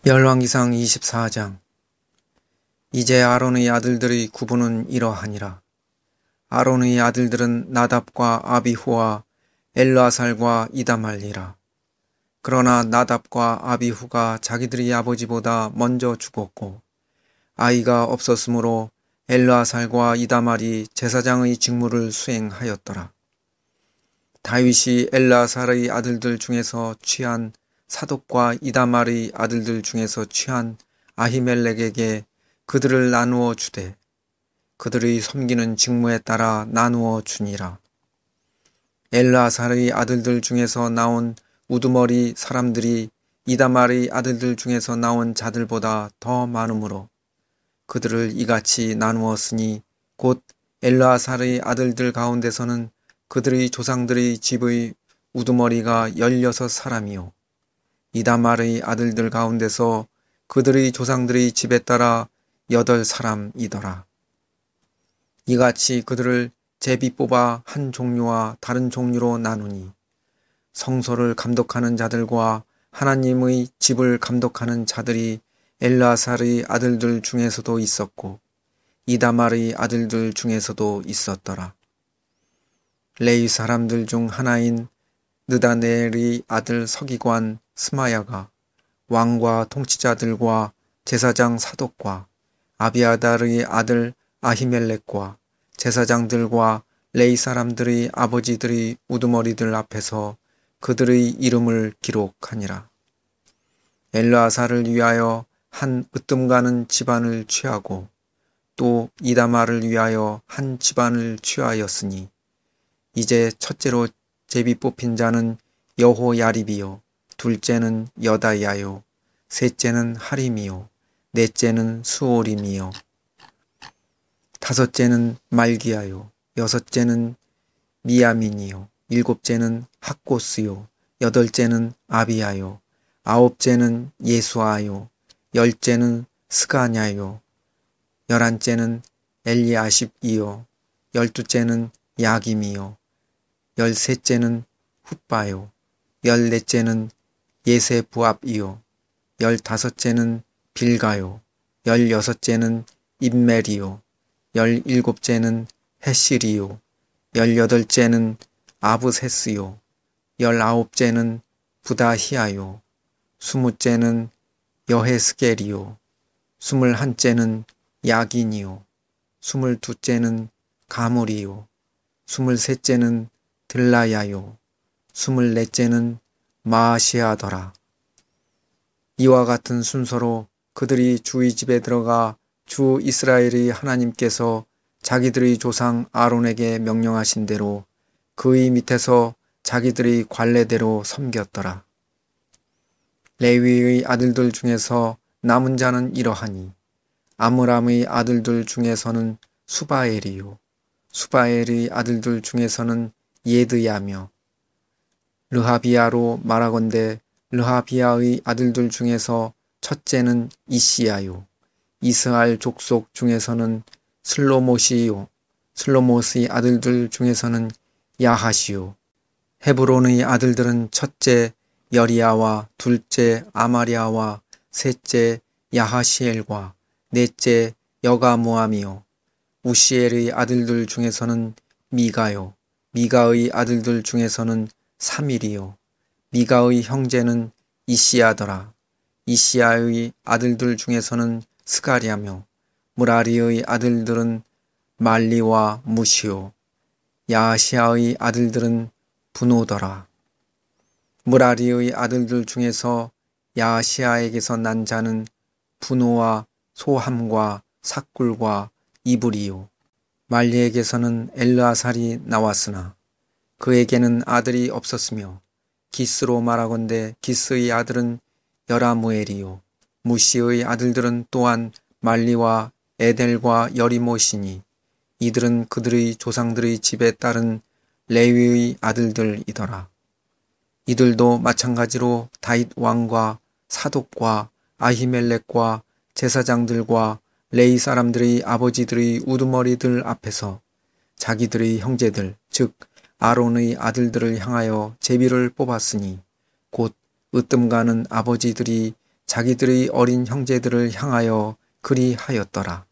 열왕기상 24장. 이제 아론의 아들들의 구분은 이러하니라. 아론의 아들들은 나답과 아비후와 엘르아살과 이다말이라. 그러나 나답과 아비후가 자기들의 아버지보다 먼저 죽었고 아이가 없었으므로 엘르아살과 이다말이 제사장의 직무를 수행하였더라. 다윗이 엘르아살의 아들들 중에서 취한 사독과 이다말의 아들들 중에서 취한 아히멜렉에게 그들을 나누어 주되 그들의 섬기는 직무에 따라 나누어 주니라. 엘르아살의 아들들 중에서 나온 우두머리 사람들이 이다말의 아들들 중에서 나온 자들보다 더 많으므로 그들을 이같이 나누었으니 곧 엘르아살의 아들들 가운데서는 그들의 조상들의 집의 우두머리가 16사람이요 이다말의 아들들 가운데서 그들의 조상들의 집에 따라 8사람이더라. 이같이 그들을 제비 뽑아 한 종류와 다른 종류로 나누니 성소를 감독하는 자들과 하나님의 집을 감독하는 자들이 엘르아살의 아들들 중에서도 있었고 이다말의 아들들 중에서도 있었더라. 레위 사람들 중 하나인 느다넬의 아들 서기관 스마야가 왕과 통치자들과 제사장 사독과 아비아달의 아들 아히멜렉과 제사장들과 레위 사람들의 아버지들의 우두머리들 앞에서 그들의 이름을 기록하니라. 엘르아살을 위하여 한 으뜸가는 집안을 취하고 또 이다말을 위하여 한 집안을 취하였으니 이제 첫째로 제비 뽑힌 자는 여호야립이요 둘째는 여다야요 셋째는 하림이요 넷째는 수오림이요 다섯째는 말기야요 여섯째는 미야민이요 일곱째는 학고스요 여덟째는 아비야요 아홉째는 예수아요 열째는 스가냐요 열한째는 엘리아십이요 열두째는 야김이요 열셋째는 훗바요 열넷째는 예세부압이요 열다섯째는 빌가요 열여섯째는 임멜이요 열일곱째는 헤실이요 열여덟째는 아브세스요 열아홉째는 부다히아요 스무째는 여헤스겔이요 스물한째는 야긴이요 스물두째는 가물이요 스물셋째는 들라야요 스물넷째는 마아시아더라. 이와 같은 순서로 그들이 주의 집에 들어가 주 이스라엘의 하나님께서 자기들의 조상 아론에게 명령하신 대로 그의 밑에서 자기들의 관례대로 섬겼더라. 레위의 아들들 중에서 남은 자는 이러하니 아므람의 아들들 중에서는 수바엘이요 수바엘의 아들들 중에서는 예드야며 르하비야로 말하건대 르하비야의 아들들 중에서 첫째는 이시야요 이스알 족속 중에서는 슬로못이요 슬로못의 아들들 중에서는 야하시요 헤브론의 아들들은 첫째 여리야와 둘째 아마리아와 셋째 야하시엘과 넷째 여가모함이요 우시엘의 아들들 중에서는 미가요 미가의 아들들 중에서는 사밀이요 미가의 형제는 이시야더라. 이시야의 아들들 중에서는 스가랴며 무라리의 아들들은 말리와 무시요 야시아의 아들들은 분노더라. 무라리의 아들들 중에서 야시아에게서 난 자는 분노와 소함과 삭굴과 이불이요 말리에게서는 엘르아살이 나왔으나 그에게는 아들이 없었으며 기스로 말하건대 기스의 아들은 여라무엘이요 무시의 아들들은 또한 말리와 에델과 여리못이니 이들은 그들의 조상들의 집에 따른 레위의 아들들이더라. 이들도 마찬가지로 다윗 왕과 사독과 아히멜렉과 제사장들과 레위 사람들의 아버지들의 우두머리들 앞에서 자기들의 형제들 즉 아론의 아들들을 향하여 제비를 뽑았으니 곧 으뜸가는 아버지들이 자기들의 어린 형제들을 향하여 그리하였더라.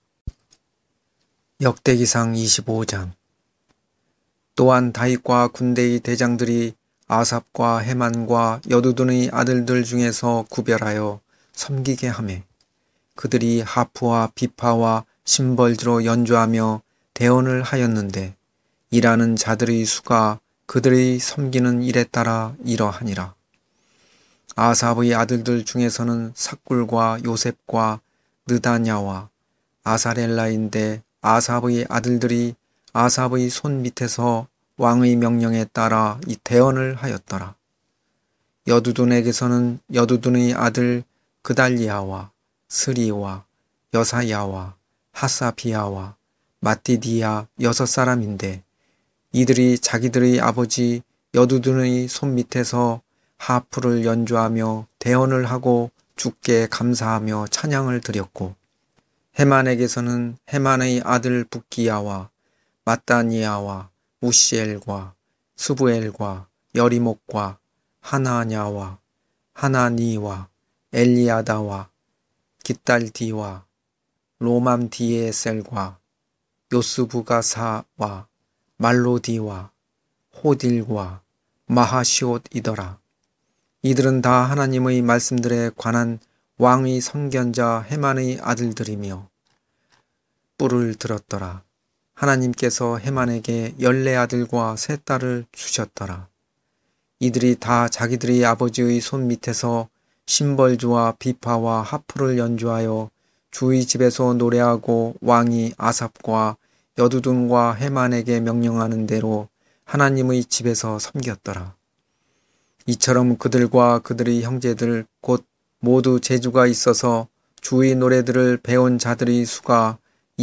역대기상 25장. 또한 다윗과 군대의 대장들이 아삽과 헤만과 여두둔의 아들들 중에서 구별하여 섬기게 하매 그들이 하프와 비파와 심벌주로 연주하며 대언을 하였는데 일하는 자들의 수가 그들의 섬기는 일에 따라 이러하니라. 아삽의 아들들 중에서는 삭굴과 요셉과 느다냐와 아사렐라인데 아삽의 아들들이 아삽의 손 밑에서 왕의 명령에 따라 이 대언을 하였더라. 여두둔에게서는 여두둔의 아들 그달리아와 스리와 여사야와 하사비아와 마띠디아 6사람인데 이들이 자기들의 아버지 여두둔의 손 밑에서 하프를 연주하며 대언을 하고 주께 감사하며 찬양을 드렸고 헤만에게서는 헤만의 아들 붓기야와 마따니아와 우시엘과 스부엘과 여리목과 하나냐와 하나니와 엘리아다와 깃달디와 로맘디에셀과 요스부가사와 말로디와 호딜과 마하시옷이더라. 이들은 다 하나님의 말씀들에 관한 왕의 선견자 헤만의 아들들이며 뿔을 들었더라. 하나님께서 헤만에게 14아들과 3딸을 주셨더라. 이들이 다 자기들의 아버지의 손 밑에서 심벌주와 비파와 하프를 연주하여 주의 집에서 노래하고 왕이 아삽과 여두둔과 헤만에게 명령하는 대로 하나님의 집에서 섬겼더라. 이처럼 그들과 그들의 형제들 곧 모두 재주가 있어서 주의 노래들을 배운 자들의 수가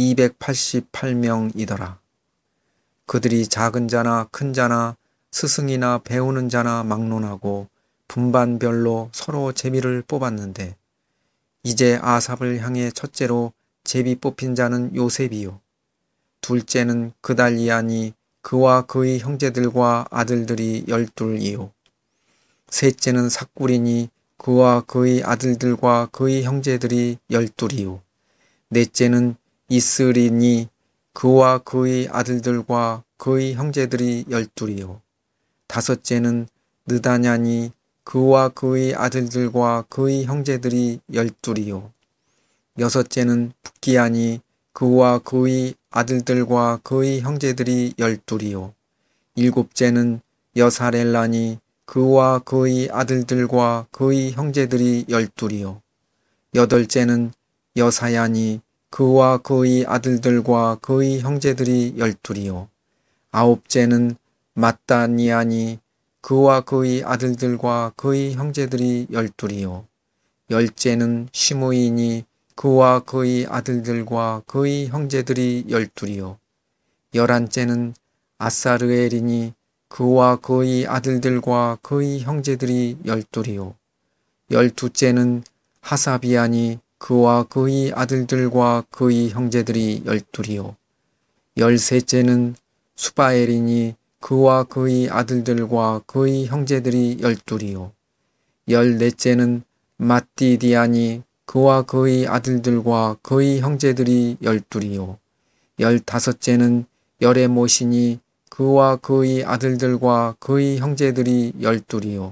288명이더라. 그들이 작은 자나 큰 자나 스승이나 배우는 자나 막론하고 분반별로 서로 제비를 뽑았는데 이제 아삽을 향해 첫째로 제비 뽑힌 자는 요셉이요 둘째는 그달리아니 그와 그의 형제들과 아들들이 12이요 셋째는 삭굴이니 그와 그의 아들들과 그의 형제들이 12이요 넷째는 이스리니 그와 그의 아들들과 그의 형제들이 12이요 다섯째는 느다냐니 그와 그의 아들들과 그의 형제들이 12이요 여섯째는 붓기야니 그와 그의 아들들과 그의 형제들이 12이요 일곱째는 여사렐라니 그와 그의 아들들과 그의 형제들이 12이요 여덟째는 여사야니 그와 그의 아들들과 그의 형제들이 12이요 아홉째는 마따니아니 그와 그의 아들들과 그의 형제들이 12이요 열째는 시므이니 그와 그의 아들들과 그의 형제들이 12이요 열한째는 아사르엘이니 그와 그의 아들들과 그의 형제들이 12이요 열두째는 하사비아니 그와 그의 아들들과 그의 형제들이 12이요 열셋째는 수바엘이니 그와 그의 아들들과 그의 형제들이 12이요 열넷째는 마띠디아니 그와 그의 아들들과 그의 형제들이 12이요 열다섯째는 여레모시니 그와 그의 아들들과 그의 형제들이 12이요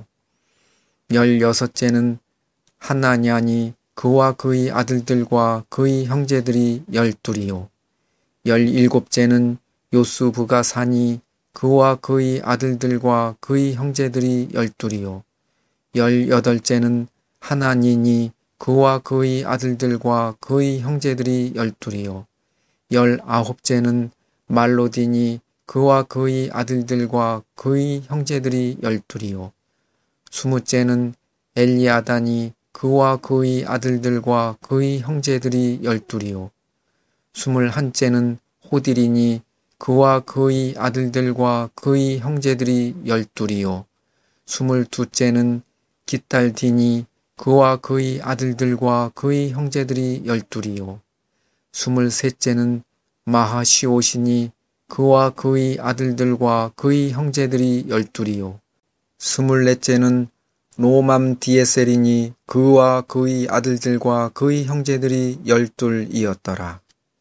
열여섯째는 하나냐니 그와 그의 아들들과 그의 형제들이 12이요 열일곱째는 요스부가사니 그와 그의 아들들과 그의 형제들이 12이요 열여덟째는 하나니니 그와 그의 아들들과 그의 형제들이 12이요 열아홉째는 말로디니 그와 그의 아들들과 그의 형제들이 12이요 스무째는 엘리아다니 그와 그의 아들들과 그의 형제들이 12이요 스물한째는 호딜이니 그와 그의 아들들과 그의 형제들이 12이요 스물두째는 깃달디니 그와 그의 아들들과 그의 형제들이 12이요 스물셋째는 마하시옷이니 그와 그의 아들들과 그의 형제들이 12이요 스물넷째는 로맘 디에셀이니 그와 그의 아들들과 그의 형제들이 12이었더라.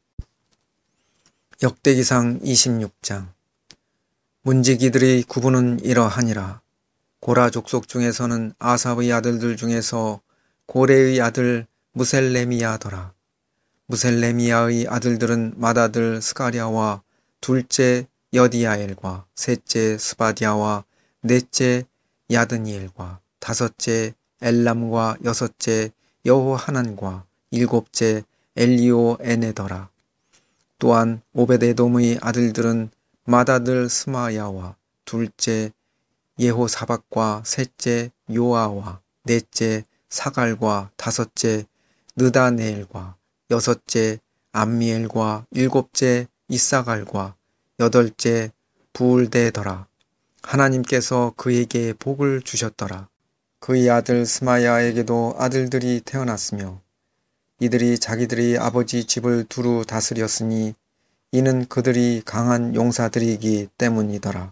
역대기상 26장. 문지기들의 구분은 이러하니라. 고라 족속 중에서는 아삽의 아들들 중에서 고레의 아들 무셀레미야더라. 무셀레미야의 아들들은 맏아들 스가랴와 둘째 여디야엘과 셋째 스바디아와 넷째 야드니엘과 다섯째 엘람과 여섯째 여호하난과 일곱째 엘리오에네더라. 또한 오벳에돔의 아들들은 맏아들 스마야와 둘째 예호사박과 셋째 요아와 넷째 사갈과 다섯째 느다네엘과 여섯째 암미엘과 일곱째 이사갈과 여덟째 부울데더라. 하나님께서 그에게 복을 주셨더라. 그의 아들 스마야에게도 아들들이 태어났으며 이들이 자기들의 아버지 집을 두루 다스렸으니 이는 그들이 강한 용사들이기 때문이더라.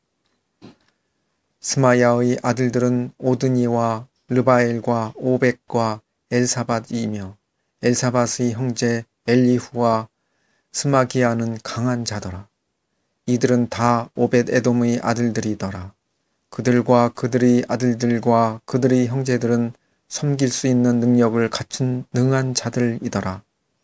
스마야의 아들들은 오드니와 르바엘과 오벡과 엘사밧이며 엘사밧의 형제 엘리후와 스마기야는 강한 자더라. 이들은 다 오벳에돔의 아들들이더라. 그들과 그들의 아들들과 그들의 형제들은 섬길 수 있는 능력을 갖춘 능한 자들이더라.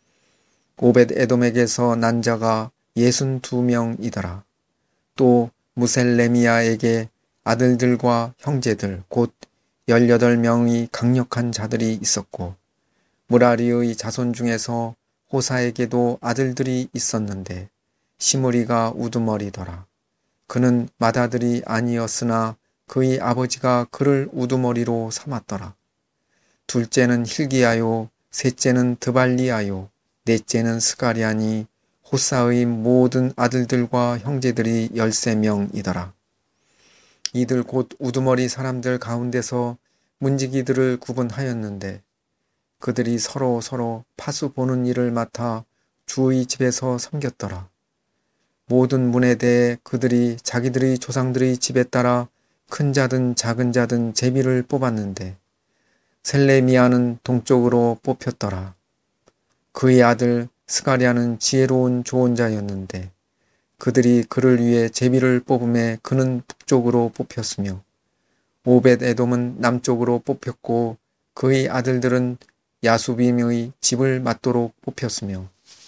오벳에돔에게서 난 자가 62명이더라. 또 무셀레미야에게 아들들과 형제들 곧 18명의 강력한 자들이 있었고 무라리의 자손 중에서 호사에게도 아들들이 있었는데 시므리가 우두머리더라. 그는 맏아들이 아니었으나 그의 아버지가 그를 우두머리로 삼았더라. 둘째는 힐기야요, 셋째는 드발리야요, 넷째는 스가랴니 호사의 모든 아들들과 형제들이 13명이더라. 이들 곧 우두머리 사람들 가운데서 문지기들을 구분하였는데 그들이 서로 파수 보는 일을 맡아 주의 집에서 섬겼더라. 모든 문에 대해 그들이 자기들의 조상들의 집에 따라 큰 자든 작은 자든 제비를 뽑았는데 셀레미야는 동쪽으로 뽑혔더라. 그의 아들 스가랴는 지혜로운 조언자였는데 그들이 그를 위해 제비를 뽑음에 그는 북쪽으로 뽑혔으며 오벳에돔은 남쪽으로 뽑혔고 그의 아들들은 야수빔의 집을 맡도록 뽑혔으며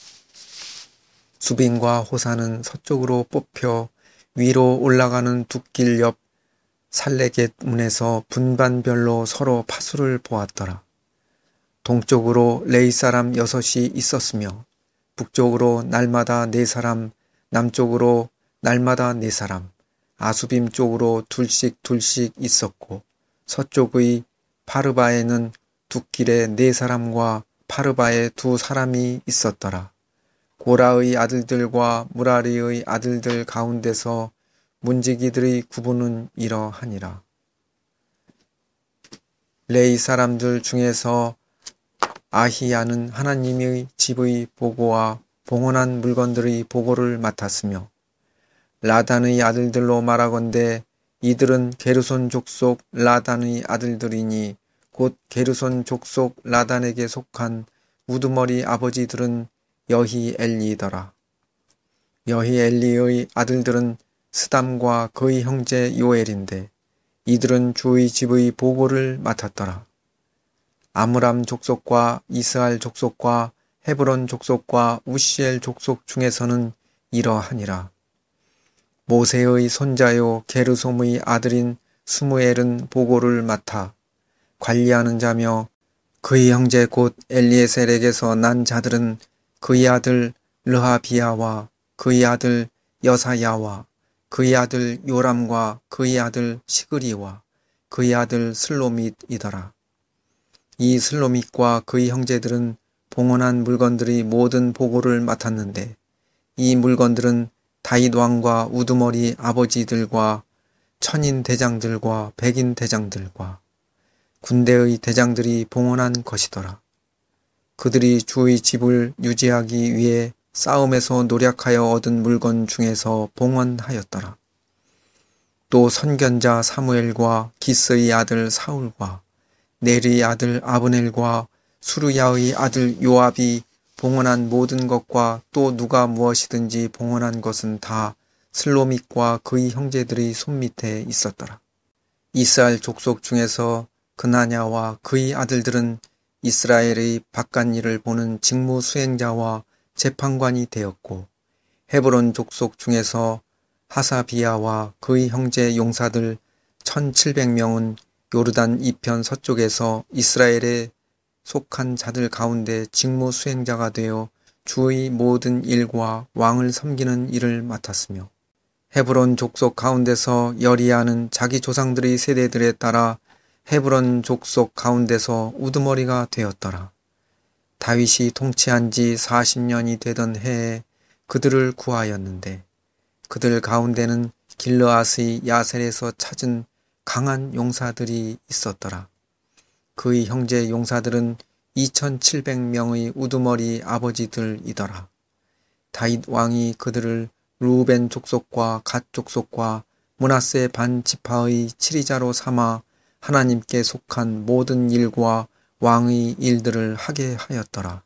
수빈과 호사는 서쪽으로 뽑혀 위로 올라가는 둑길 옆 살레겟 문에서 분반별로 서로 파수를 보았더라. 동쪽으로 레이 사람 6이 있었으며 북쪽으로 날마다 4사람, 남쪽으로 날마다 4사람, 아수빔 쪽으로 둘씩 있었고 서쪽의 파르바에는 둑길에 4사람과 파르바에 2사람이 있었더라. 고라의 아들들과 무라리의 아들들 가운데서 문지기들의 구분은 이러하니라. 레이 사람들 중에서 아히야는 하나님의 집의 보고와 봉헌한 물건들의 보고를 맡았으며 라단의 아들들로 말하건대 이들은 게르손 족속 라단의 아들들이니 곧 게르손 족속 라단에게 속한 우두머리 아버지들은 여히엘리더라. 여히엘리의 아들들은 스담과 그의 형제 요엘인데 이들은 주의 집의 보고를 맡았더라. 아므람 족속과 이스할 족속과 헤브론 족속과 우시엘 족속 중에서는 이러하니라. 모세의 손자요 게르솜의 아들인 스무엘은 보고를 맡아 관리하는 자며 그의 형제 곧 엘리에셀에게서 난 자들은 그의 아들 르하비야와 그의 아들 여사야와 그의 아들 요람과 그의 아들 시그리와 그의 아들 슬로밋이더라. 이 슬로밋과 그의 형제들은 봉헌한 물건들의 모든 보고를 맡았는데 이 물건들은 다윗 왕과 우두머리 아버지들과 천인 대장들과 백인 대장들과 군대의 대장들이 봉헌한 것이더라. 그들이 주의 집을 유지하기 위해 싸움에서 노력하여 얻은 물건 중에서 봉헌하였더라. 또 선견자 사무엘과 기스의 아들 사울과 넬의 아들 아브넬과 수르야의 아들 요압이 봉헌한 모든 것과 또 누가 무엇이든지 봉헌한 것은 다 슬로밋과 그의 형제들의 손밑에 있었더라. 이스라엘 족속 중에서 그나냐와 그의 아들들은 이스라엘의 바깥일을 보는 직무 수행자와 재판관이 되었고, 헤브론 족속 중에서 하사비야와 그의 형제 용사들 1700명은 요르단 이편 서쪽에서 이스라엘에 속한 자들 가운데 직무 수행자가 되어 주의 모든 일과 왕을 섬기는 일을 맡았으며, 헤브론 족속 가운데서 여리야는 자기 조상들의 세대들에 따라 헤브론 족속 가운데서 우두머리가 되었더라. 다윗이 통치한 지 40년이 되던 해에 그들을 구하였는데, 그들 가운데는 길르앗의 야셀에서 찾은 강한 용사들이 있었더라. 그의 형제 용사들은 2700명의 우두머리 아버지들이더라. 다윗 왕이 그들을 루벤 족속과 갓 족속과 므낫세 반 지파의 치리자로 삼아 하나님께 속한 모든 일과 왕의 일들을 하게 하였더라.